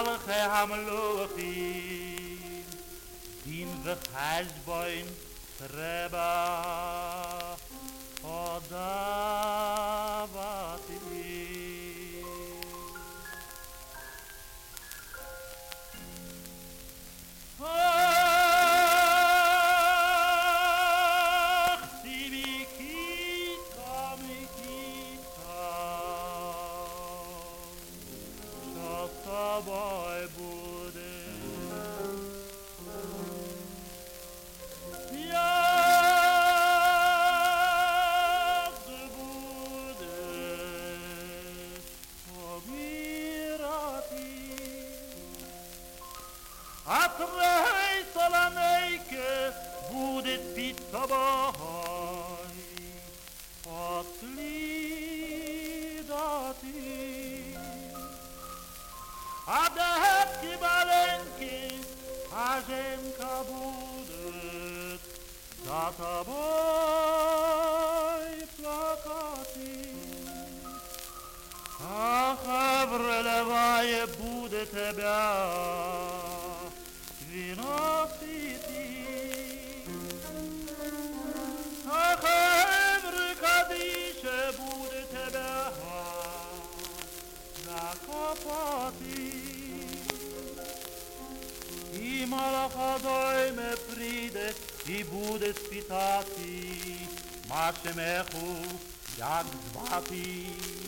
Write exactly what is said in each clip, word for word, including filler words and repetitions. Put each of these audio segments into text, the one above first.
מלכי המלוכים, דין וחשבון treba odavati. Ach, ti Mikita, Mikita, що з тобою буде? Як будеш помирати, а трей солонейки буде під тобою послідати. А дебки маленькі, а жінка буде за тобой плакати. Ах, вриливає буде тебе виносити. Ах, врикадище буде тебе закопати. І малахадойме прийде і буде спитати Машемеху, як звати.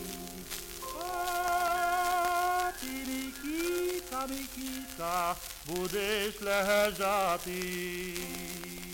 А ти, Микіта, Микіта, будеш лежати.